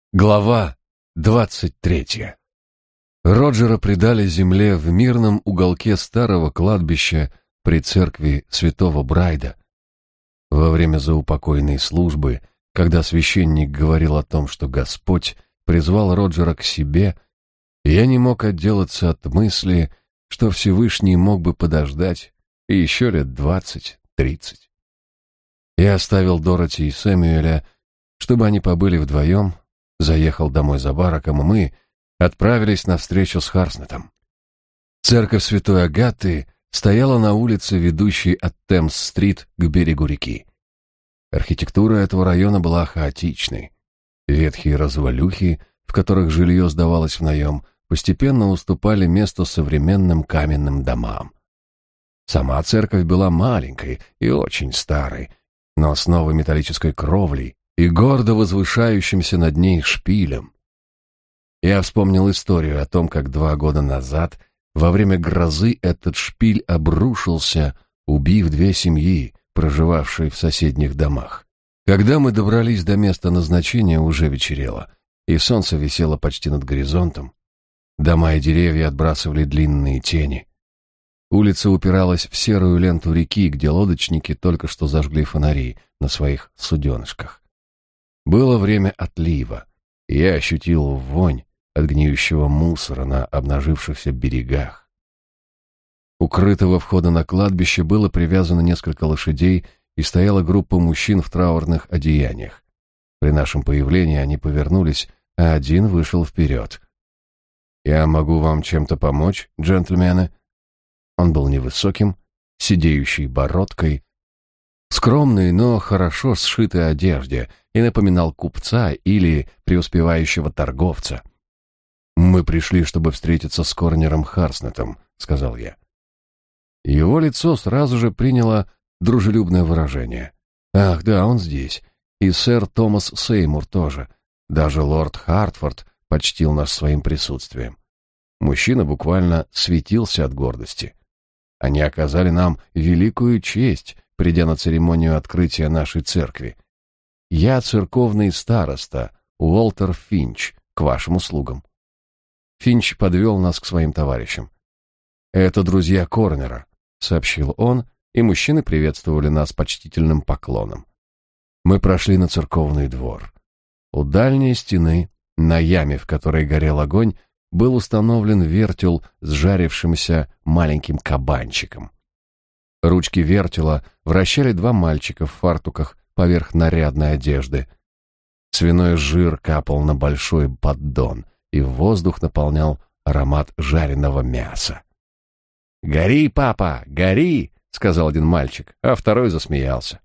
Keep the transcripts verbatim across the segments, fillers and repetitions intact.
Глава двадцать третья. Роджера предали земле в мирном уголке старого кладбища при церкви святого Брайда. Во время заупокойной службы, когда священник говорил о том, что Господь призвал Роджера к себе, я не мог отделаться от мысли, что Всевышний мог бы подождать еще лет двадцать-тридцать. Я оставил Дороти и Сэмюэля, чтобы они побыли вдвоем, заехал домой за Бараком, и мы отправились на встречу с Харснетом. Церковь Святой Агаты стояла на улице, ведущей от Темс-стрит к берегу реки. Архитектура этого района была хаотичной. Ветхие развалюхи, в которых жилье сдавалось в наем, постепенно уступали место современным каменным домам. Сама церковь была маленькой и очень старой, но с новой металлической кровлей и гордо возвышающимся над ней шпилем. Я вспомнил историю о том, как два года назад, во время грозы, этот шпиль обрушился, убив две семьи, проживавшие в соседних домах. Когда мы добрались до места назначения, уже вечерело, и солнце висело почти над горизонтом. Дома и деревья отбрасывали длинные тени. Улица упиралась в серую ленту реки, где лодочники только что зажгли фонари на своих суденышках. Было время отлива, и я ощутил вонь от гниющего мусора на обнажившихся берегах. У крытого входа на кладбище было привязано несколько лошадей, и стояла группа мужчин в траурных одеяниях. При нашем появлении они повернулись, а один вышел вперед. «Я могу вам чем-то помочь, джентльмены?» Он был невысоким, сидеющей бородкой, скромной, но хорошо сшитой одежде, и напоминал купца или преуспевающего торговца. «Мы пришли, чтобы встретиться с Корнером Харснетом», — сказал я. Его лицо сразу же приняло дружелюбное выражение. «Ах, да, он здесь. И сэр Томас Сеймур тоже. Даже лорд Хартфорд почтил нас своим присутствием». Мужчина буквально светился от гордости. Они оказали нам великую честь, придя на церемонию открытия нашей церкви. Я церковный староста, Уолтер Финч, к вашим услугам. Финч подвел нас к своим товарищам. «Это друзья Корнера», — сообщил он, и мужчины приветствовали нас почтительным поклоном. Мы прошли на церковный двор. У дальней стены, на яме, в которой горел огонь, был установлен вертел с жарившимся маленьким кабанчиком. Ручки вертела вращали два мальчика в фартуках поверх нарядной одежды. Свиной жир капал на большой поддон, и воздух наполнял аромат жареного мяса. «Гори, папа, гори!» — сказал один мальчик, а второй засмеялся.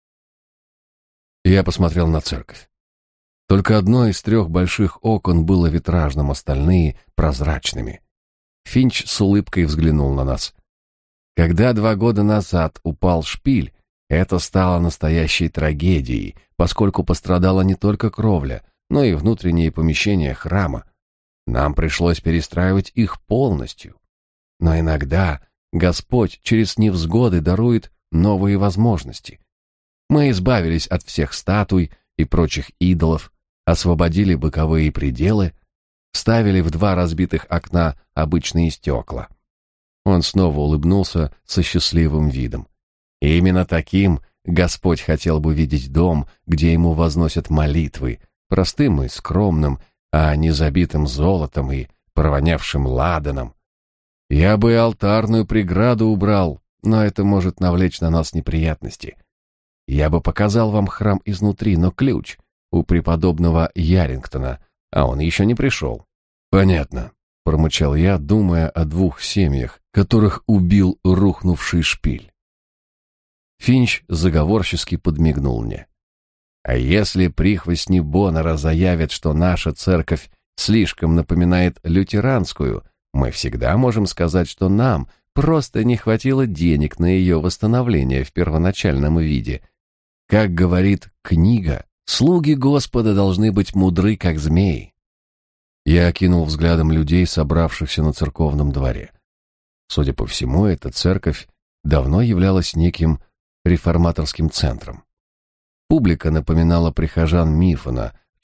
Я посмотрел на церковь. Только одно из трех больших окон было витражным, остальные — прозрачными. Финч с улыбкой взглянул на нас. Когда два года назад упал шпиль, это стало настоящей трагедией, поскольку пострадала не только кровля, но и внутренние помещения храма. Нам пришлось перестраивать их полностью. Но иногда Господь через невзгоды дарует новые возможности. Мы избавились от всех статуй и прочих идолов, освободили боковые пределы, вставили в два разбитых окна обычные стекла. Он снова улыбнулся со счастливым видом. И именно таким Господь хотел бы видеть дом, где ему возносят молитвы, простым и скромным, а не забитым золотом и провонявшим ладаном. Я бы и алтарную преграду убрал, но это может навлечь на нас неприятности. Я бы показал вам храм изнутри, но ключ у преподобного Ярингтона, а он еще не пришел. Понятно, промычал я, думая о двух семьях, которых убил рухнувший шпиль. Финч заговорчески подмигнул мне. А если прихвостни Боннера заявят, что наша церковь слишком напоминает лютеранскую, мы всегда можем сказать, что нам просто не хватило денег на ее восстановление в первоначальном виде. Как говорит книга, слуги Господа должны быть мудры, как змеи. Я окинул взглядом людей, собравшихся на церковном дворе. Судя по всему, эта церковь давно являлась неким реформаторским центром. Публика напоминала прихожан Мифона в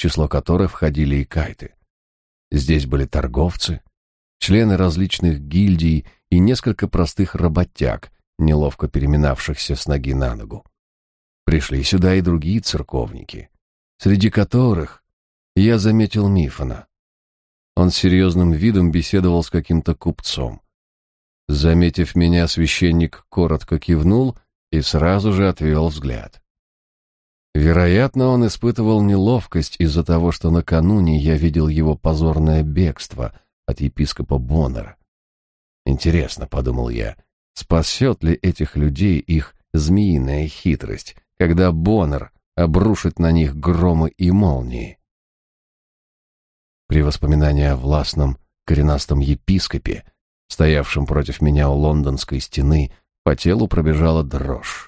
число которых входили и кайты. Здесь были торговцы, члены различных гильдий и несколько простых работяг, неловко переминавшихся с ноги на ногу. Пришли сюда и другие церковники, среди которых я заметил Мифона. Он с серьезным видом беседовал с каким-то купцом. Заметив меня, священник коротко кивнул и сразу же отвел взгляд. Вероятно, он испытывал неловкость из-за того, что накануне я видел его позорное бегство от епископа Боннера. Интересно, подумал я, спасет ли этих людей их змеиная хитрость, когда Боннер обрушит на них громы и молнии? При воспоминании о властном коренастом епископе, стоявшем против меня у лондонской стены, по телу пробежала дрожь.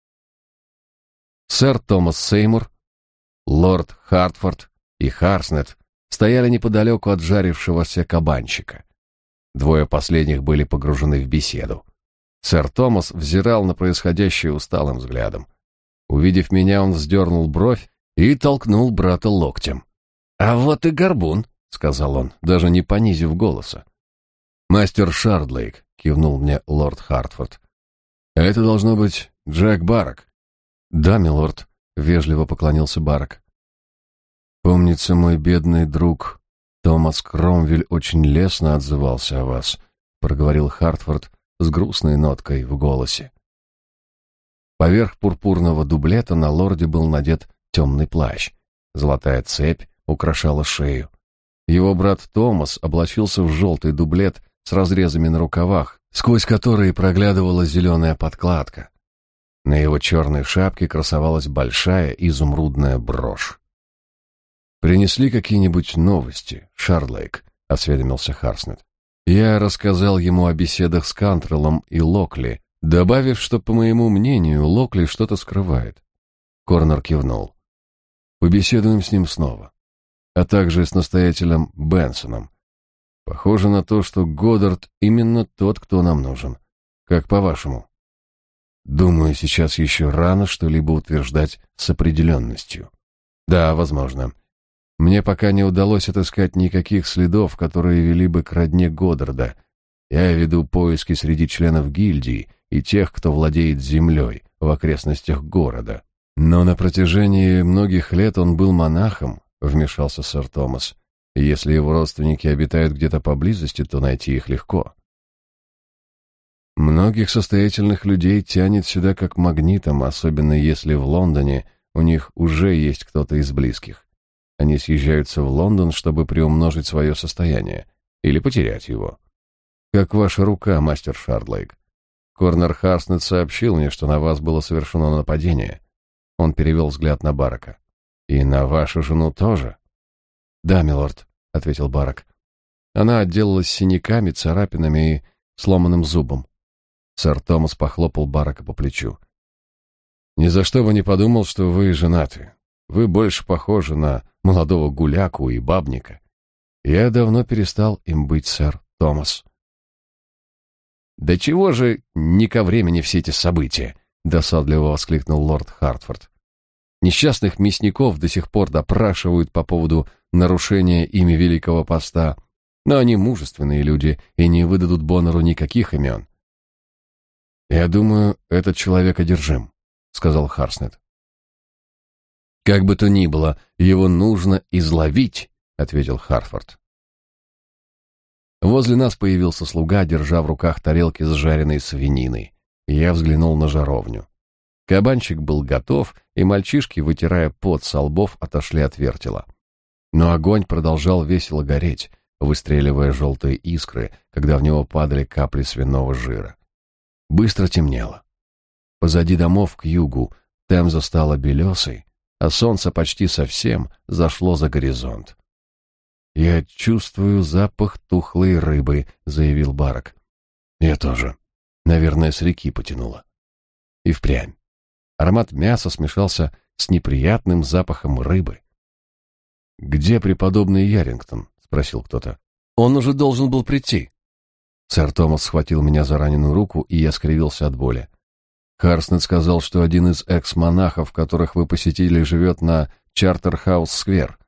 Сэр Томас Сеймур, лорд Хартфорд и Харснет стояли неподалеку от жарившегося кабанчика. Двое последних были погружены в беседу. Сэр Томас взирал на происходящее усталым взглядом. Увидев меня, он вздернул бровь и толкнул брата локтем. «А вот и горбун», — сказал он, даже не понизив голоса. «Мастер Шардлейк», — кивнул мне лорд Хартфорд. «Это должно быть Джек Баррак». «Да, милорд», — вежливо поклонился Баррак. «Помнится, мой бедный друг Томас Кромвель очень лестно отзывался о вас», — проговорил Хартфорд с грустной ноткой в голосе. Поверх пурпурного дублета на лорде был надет темный плащ. Золотая цепь украшала шею. Его брат Томас облачился в желтый дублет с разрезами на рукавах, сквозь которые проглядывала зеленая подкладка. На его черной шапке красовалась большая изумрудная брошь. «Принесли какие-нибудь новости, Шардлейк?» — осведомился Харснет. Я рассказал ему о беседах с Кантреллом и Локли, добавив, что, по моему мнению, Локли что-то скрывает. Корнер кивнул. «Побеседуем с ним снова, а также с настоятелем Бенсоном. Похоже на то, что Годдард именно тот, кто нам нужен. Как по-вашему?» «Думаю, сейчас еще рано что-либо утверждать с определенностью». «Да, возможно. Мне пока не удалось отыскать никаких следов, которые вели бы к родне Годдарда. Я веду поиски среди членов гильдии и тех, кто владеет землей в окрестностях города. Но на протяжении многих лет он был монахом», — вмешался сэр Томас. «И если его родственники обитают где-то поблизости, то найти их легко». «Многих состоятельных людей тянет сюда как магнитом, особенно если в Лондоне у них уже есть кто-то из близких. Они съезжаются в Лондон, чтобы приумножить свое состояние или потерять его. Как ваша рука, мастер Шардлейк? Корнер Харснет сообщил мне, что на вас было совершено нападение». Он перевел взгляд на Баррака. «И на вашу жену тоже?» «Да, милорд», — ответил Баррак. «Она отделалась синяками, царапинами и сломанным зубом». Сэр Томас похлопал Баррака по плечу. «Ни за что бы не подумал, что вы женаты. Вы больше похожи на молодого гуляку и бабника. Я давно перестал им быть, сэр Томас». «Да чего же не ко времени все эти события?» — досадливо воскликнул лорд Хартфорд. «Несчастных мясников до сих пор допрашивают по поводу нарушения ими Великого Поста, но они мужественные люди и не выдадут Боннеру никаких имен». «Я думаю, этот человек одержим», — сказал Харснет. «Как бы то ни было, его нужно изловить», — ответил Хартфорд. Возле нас появился слуга, держа в руках тарелки с жареной свининой, и я взглянул на жаровню. Кабанчик был готов, и мальчишки, вытирая пот со лбов, отошли от вертела. Но огонь продолжал весело гореть, выстреливая желтые искры, когда в него падали капли свиного жира. Быстро темнело. Позади домов к югу Темза стала белесой, а солнце почти совсем зашло за горизонт. «Я чувствую запах тухлой рыбы», — заявил Баррак. «Я тоже. Наверное, с реки потянуло». И впрямь. Аромат мяса смешался с неприятным запахом рыбы. «Где преподобный Ярингтон?» — спросил кто-то. «Он уже должен был прийти». Сэр Томас схватил меня за раненую руку, и я скривился от боли. «Харснет сказал, что один из экс-монахов, которых вы посетили, живет на Чартерхаус-сквер.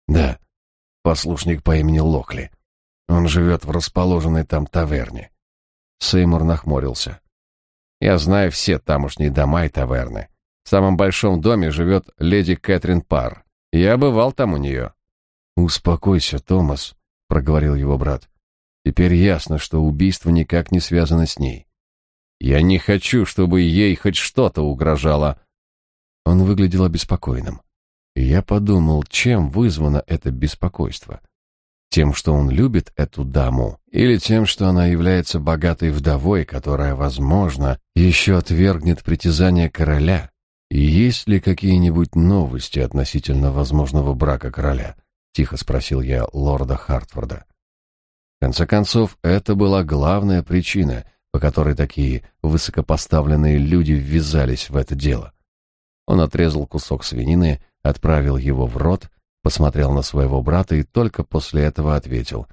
Да, послушник по имени Локли. Он живет в расположенной там таверне. Сеймур нахмурился. Я знаю все тамошние дома и таверны. В самом большом доме живет леди Кэтрин Парр. Я бывал там у нее. Успокойся, Томас, проговорил его брат. Теперь ясно, что убийство никак не связано с ней. Я не хочу, чтобы ей хоть что-то угрожало. Он выглядел обеспокоенным. И я подумал, чем вызвано это беспокойство. Тем, что он любит эту даму, или тем, что она является богатой вдовой, которая, возможно, еще отвергнет притязания короля? И есть ли какие-нибудь новости относительно возможного брака короля? Тихо спросил я лорда Хартфорда. В конце концов, это была главная причина, по которой такие высокопоставленные люди ввязались в это дело. Он отрезал кусок свинины, отправил его в рот, посмотрел на своего брата и только после этого ответил.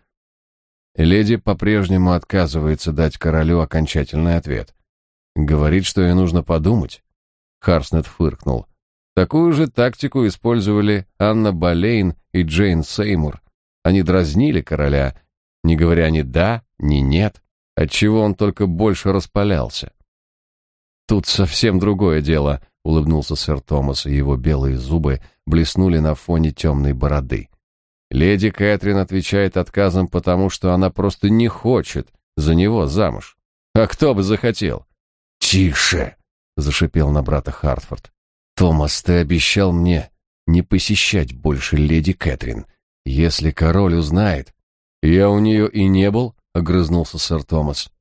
Леди по-прежнему отказывается дать королю окончательный ответ. Говорит, что ей нужно подумать. Харснет фыркнул. Такую же тактику использовали Анна Болейн и Джейн Сеймур. Они дразнили короля, не говоря ни «да», ни «нет», отчего он только больше распалялся. «Тут совсем другое дело», — улыбнулся сэр Томас, и его белые зубы блеснули на фоне темной бороды. «Леди Кэтрин отвечает отказом, потому что она просто не хочет за него замуж. А кто бы захотел?» «Тише!» — зашипел на брата Хартфорд. «Томас, ты обещал мне не посещать больше леди Кэтрин. Если король узнает...» «Я у нее и не был», — огрызнулся сэр Томас.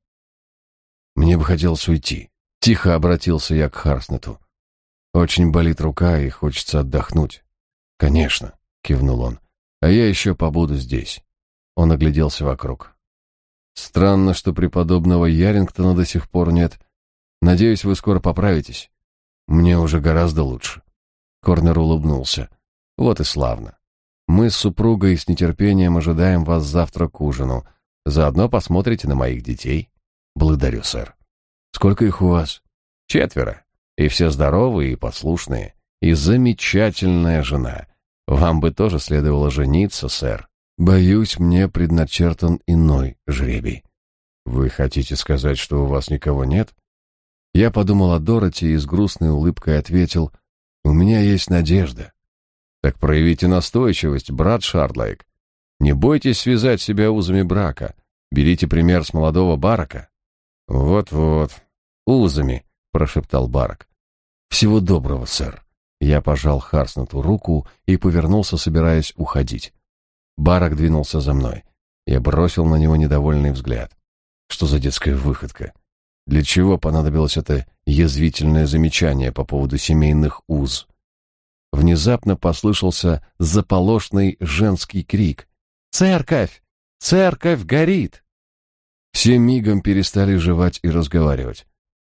«Мне бы хотелось уйти». Тихо обратился я к Харснету. «Очень болит рука, и хочется отдохнуть». «Конечно», — кивнул он. «А я еще побуду здесь». Он огляделся вокруг. «Странно, что преподобного Ярингтона до сих пор нет. Надеюсь, вы скоро поправитесь. Мне уже гораздо лучше». Корнер улыбнулся. «Вот и славно. Мы с супругой с нетерпением ожидаем вас завтра к ужину. Заодно посмотрите на моих детей». «Благодарю, сэр». «Сколько их у вас?» «Четверо. И все здоровые и послушные. И замечательная жена. Вам бы тоже следовало жениться, сэр». «Боюсь, мне предначертан иной жребий». «Вы хотите сказать, что у вас никого нет?» Я подумал о Дороти и с грустной улыбкой ответил: «У меня есть надежда». «Так проявите настойчивость, брат Шардлейк. Не бойтесь связать себя узами брака. Берите пример с молодого Барака». «Вот-вот, узами», — прошептал Барак. «Всего доброго, сэр». Я пожал Харснету руку и повернулся, собираясь уходить. Барак двинулся за мной. Я бросил на него недовольный взгляд. Что за детская выходка? Для чего понадобилось это язвительное замечание по поводу семейных уз? Внезапно послышался заполошный женский крик. «Церковь! Церковь горит!» Все мигом перестали жевать и разговаривать.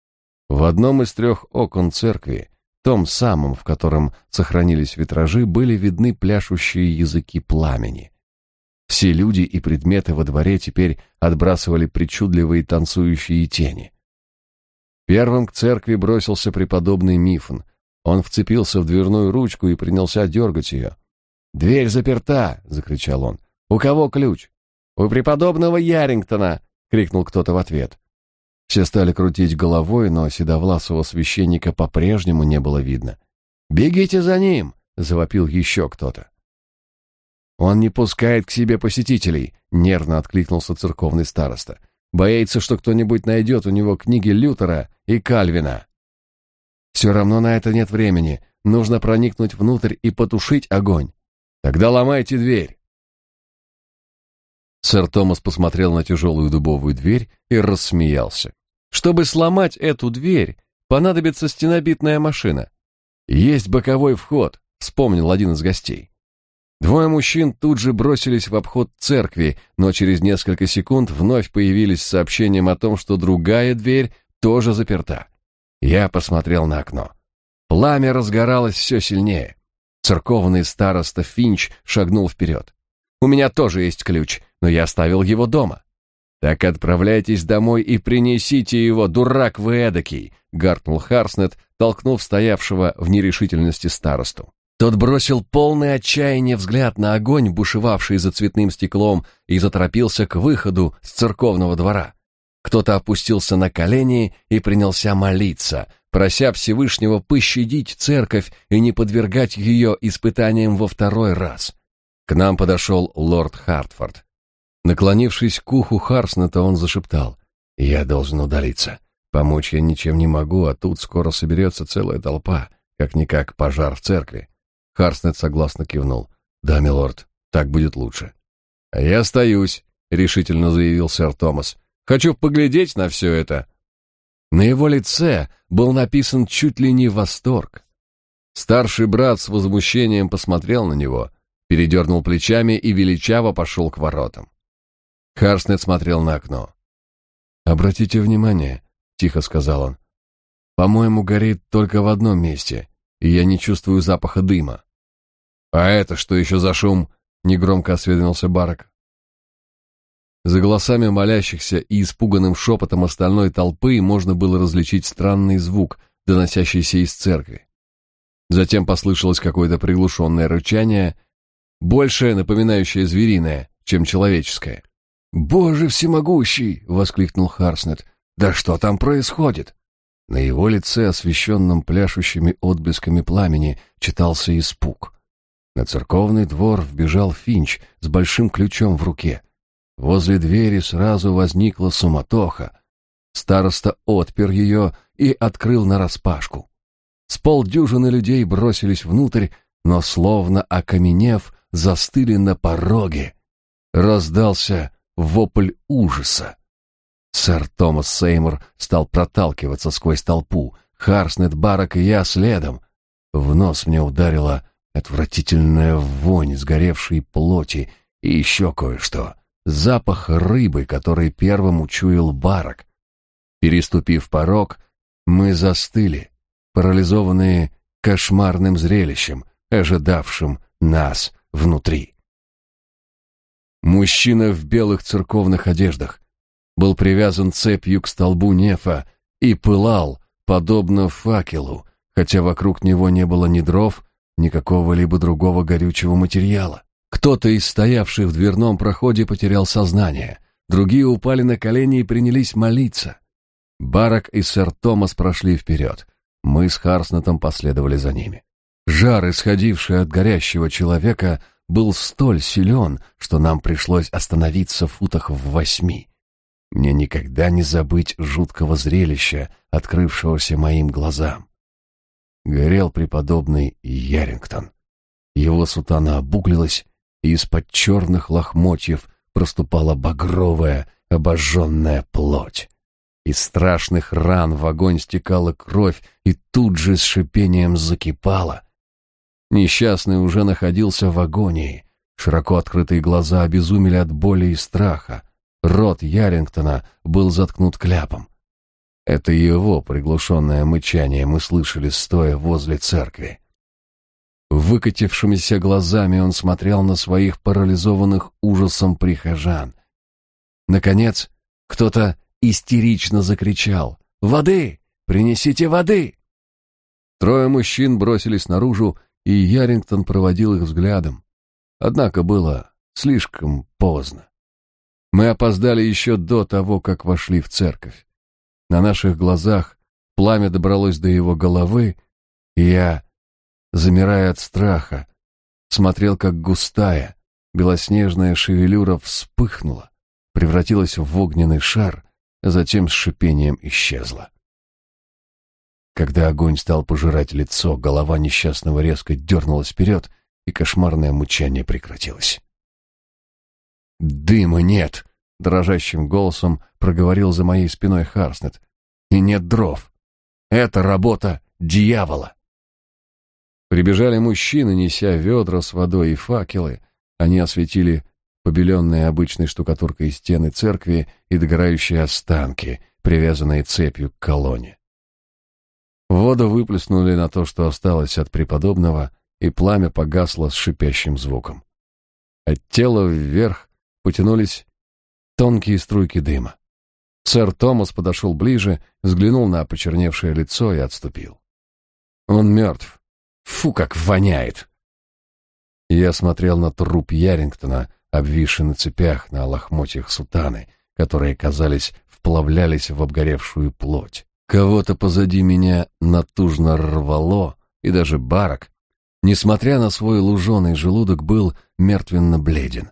В одном из трех окон церкви, том самом, в котором сохранились витражи, были видны пляшущие языки пламени. Все люди и предметы во дворе теперь отбрасывали причудливые танцующие тени. Первым к церкви бросился преподобный Мифн. Он вцепился в дверную ручку и принялся дергать ее. «Дверь заперта!» — закричал он. «У кого ключ?» «У преподобного Ярингтона!» — крикнул кто-то в ответ. Все стали крутить головой, но седовласого священника по-прежнему не было видно. «Бегите за ним!» — завопил еще кто-то. «Он не пускает к себе посетителей!» — нервно откликнулся церковный староста. «Боится, что кто-нибудь найдет у него книги Лютера и Кальвина». «Все равно на это нет времени. Нужно проникнуть внутрь и потушить огонь. Тогда ломайте дверь!» Сэр Томас посмотрел на тяжелую дубовую дверь и рассмеялся. «Чтобы сломать эту дверь, понадобится стенобитная машина. Есть боковой вход», — вспомнил один из гостей. Двое мужчин тут же бросились в обход церкви, но через несколько секунд вновь появились с сообщением о том, что другая дверь тоже заперта. Я посмотрел на окно. Пламя разгоралось все сильнее. Церковный староста Финч шагнул вперед. «У меня тоже есть ключ, но я оставил его дома». «Так отправляйтесь домой и принесите его, дурак вы эдакий», — гаркнул Харснет, толкнув стоявшего в нерешительности старосту. Тот бросил полный отчаяния взгляд на огонь, бушевавший за цветным стеклом, и заторопился к выходу с церковного двора. Кто-то опустился на колени и принялся молиться, прося Всевышнего пощадить церковь и не подвергать ее испытаниям во второй раз. К нам подошел лорд Хартфорд. Наклонившись к уху Харснета, он зашептал: «Я должен удалиться. Помочь я ничем не могу, а тут скоро соберется целая толпа, как-никак пожар в церкви». Харснет согласно кивнул. «Да, милорд, так будет лучше». «А я остаюсь», — решительно заявил сэр Томас. «Хочу поглядеть на все это». На его лице был написан чуть ли не восторг. Старший брат с возмущением посмотрел на него, передернул плечами и величаво пошел к воротам. Харснет смотрел на окно. «Обратите внимание», — тихо сказал он, — «по-моему, горит только в одном месте, и я не чувствую запаха дыма». «А это что еще за шум?» — негромко осведомился Барак. За голосами молящихся и испуганным шепотом остальной толпы можно было различить странный звук, доносящийся из церкви. Затем послышалось какое-то приглушенное рычание, больше напоминающее звериное, чем человеческое. «Боже всемогущий!» — воскликнул Харснет. «Да что там происходит?» На его лице, освещенном пляшущими отблесками пламени, читался испуг. На церковный двор вбежал Финч с большим ключом в руке. Возле двери сразу возникла суматоха. Староста отпер ее и открыл нараспашку. С полдюжины людей бросились внутрь, но, словно окаменев, застыли на пороге. Раздался вопль ужаса. Сэр Томас Сеймур стал проталкиваться сквозь толпу, Харснет, Барак и я следом. В нос мне ударила отвратительная вонь сгоревшей плоти и еще кое-что. Запах рыбы, который первым учуял Барак. Переступив порог, мы застыли, парализованные кошмарным зрелищем, ожидавшим нас внутри. Мужчина в белых церковных одеждах был привязан цепью к столбу нефа и пылал, подобно факелу, хотя вокруг него не было ни дров, ни какого-либо другого горючего материала. Кто-то из стоявших в дверном проходе потерял сознание, другие упали на колени и принялись молиться. Барак и сэр Томас прошли вперед. Мы с Харснетом последовали за ними. Жар, исходивший от горящего человека, был столь силен, что нам пришлось остановиться в футах в восьми. Мне никогда не забыть жуткого зрелища, открывшегося моим глазам. Горел преподобный Ярингтон. Его сутана обуглилась, и из-под черных лохмотьев проступала багровая, обожженная плоть. Из страшных ран в огонь стекала кровь и тут же с шипением закипала. Несчастный уже находился в агонии. Широко открытые глаза обезумели от боли и страха. Рот Ярингтона был заткнут кляпом. Это его приглушенное мычание мы слышали, стоя возле церкви. Выкатившимися глазами он смотрел на своих парализованных ужасом прихожан. Наконец, кто-то истерично закричал: «Воды! Принесите воды!» Трое мужчин бросились наружу, и Ярингтон проводил их взглядом. Однако было слишком поздно. Мы опоздали еще до того, как вошли в церковь. На наших глазах пламя добралось до его головы, и я, замирая от страха, смотрел, как густая, белоснежная шевелюра вспыхнула, превратилась в огненный шар, а затем с шипением исчезла. Когда огонь стал пожирать лицо, голова несчастного резко дернулась вперед, и кошмарное мычание прекратилось. «Дыма нет!» — дрожащим голосом проговорил за моей спиной Харснет. «И нет дров. Это работа дьявола!» Прибежали мужчины, неся ведра с водой и факелы. Они осветили побеленные обычной штукатуркой стены церкви и догорающие останки, привязанные цепью к колонне. Воду выплеснули на то, что осталось от преподобного, и пламя погасло с шипящим звуком. От тела вверх потянулись тонкие струйки дыма. Сэр Томас подошел ближе, взглянул на почерневшее лицо и отступил. «Он мертв», Фу, как воняет!» Я смотрел на труп Ярингтона, обвисший на цепях на лохмотьях сутаны, которые, казались, вплавлялись в обгоревшую плоть. Кого-то позади меня натужно рвало, и даже Барак, несмотря на свой луженый желудок, был мертвенно бледен.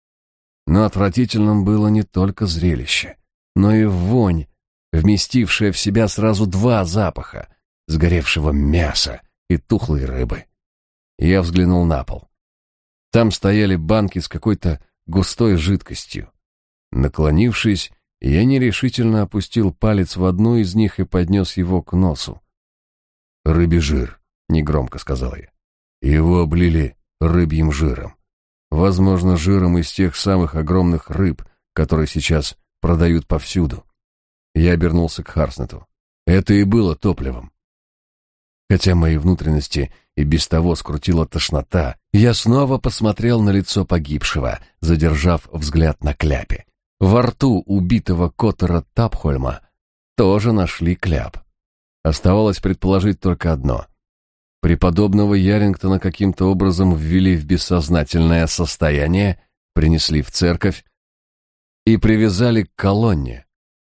Но отвратительным было не только зрелище, но и вонь, вместившая в себя сразу два запаха — сгоревшего мяса и тухлой рыбы. Я взглянул на пол. Там стояли банки с какой-то густой жидкостью. Наклонившись, я нерешительно опустил палец в одну из них и поднес его к носу. «Рыбий жир», — негромко сказал я. Его облили рыбьим жиром. Возможно, жиром из тех самых огромных рыб, которые сейчас продают повсюду. Я обернулся к Харснету. Это и было топливом. Хотя мои внутренности и без того скрутила тошнота, я снова посмотрел на лицо погибшего, задержав взгляд на кляпе. Во рту убитого Коттера Тапхольма тоже нашли кляп. Оставалось предположить только одно. Преподобного Ярингтона каким-то образом ввели в бессознательное состояние, принесли в церковь и привязали к колонне.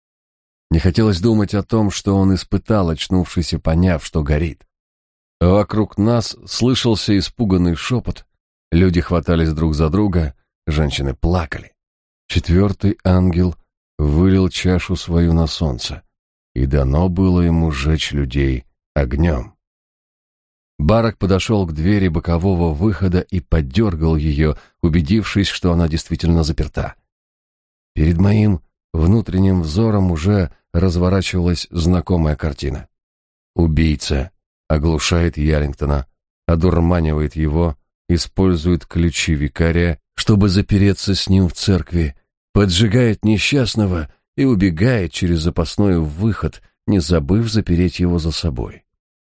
Не хотелось думать о том, что он испытал, очнувшись и поняв, что горит. Вокруг нас слышался испуганный шепот, люди хватались друг за друга, женщины плакали. Четвертый ангел вылил чашу свою на солнце, и дано было ему сжечь людей огнем. Барак подошел к двери бокового выхода и подергал ее, убедившись, что она действительно заперта. Перед моим внутренним взором уже разворачивалась знакомая картина. Убийца оглушает Ярингтона, одурманивает его, использует ключи викария, чтобы запереться с ним в церкви, поджигает несчастного и убегает через запасной выход, не забыв запереть его за собой.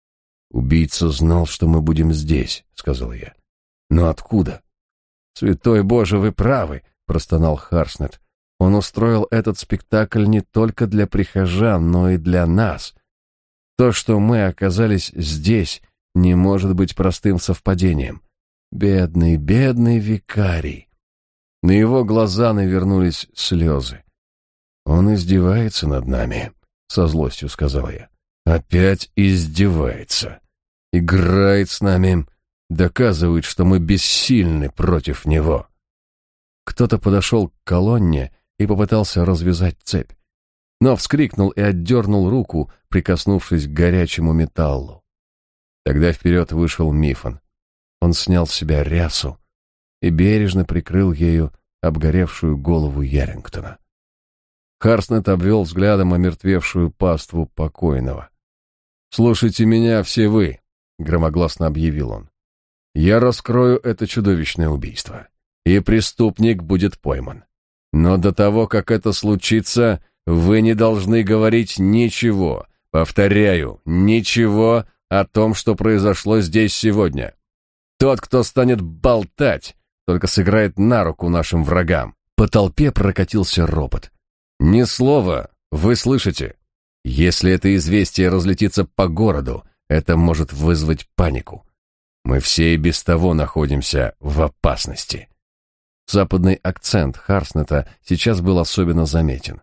«Убийца знал, что мы будем здесь», — сказал я. «Но откуда?» «Святой Боже, вы правы», — простонал Харснет. «Он устроил этот спектакль не только для прихожан, но и для нас. То, что мы оказались здесь, не может быть простым совпадением. Бедный, бедный викарий». На его глаза навернулись слезы. «Он издевается над нами», — со злостью сказал я. «Опять издевается. Играет с нами, доказывает, что мы бессильны против него». Кто-то подошел к колонне и попытался развязать цепь, но вскрикнул и отдернул руку, прикоснувшись к горячему металлу. Тогда вперед вышел Мифон. Он снял с себя рясу и бережно прикрыл ею обгоревшую голову Ярингтона. Харснет обвел взглядом омертвевшую паству покойного. «Слушайте меня все вы», — громогласно объявил он. «Я раскрою это чудовищное убийство, и преступник будет пойман. Но до того, как это случится, вы не должны говорить ничего, повторяю, ничего о том, что произошло здесь сегодня. Тот, кто станет болтать, только сыграет на руку нашим врагам». По толпе прокатился ропот. «Ни слова, вы слышите? Если это известие разлетится по городу, это может вызвать панику. Мы все и без того находимся в опасности». Западный акцент Харснета сейчас был особенно заметен.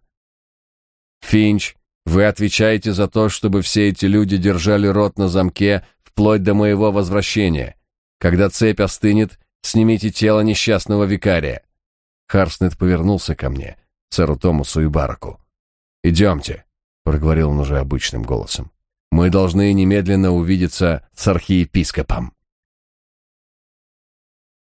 «Финч, вы отвечаете за то, чтобы все эти люди держали рот на замке вплоть до моего возвращения. Когда цепь остынет, снимите тело несчастного викария». Харснет повернулся ко мне, сэру Томасу и Бараку. «Идемте», — проговорил он уже обычным голосом. «Мы должны немедленно увидеться с архиепископом».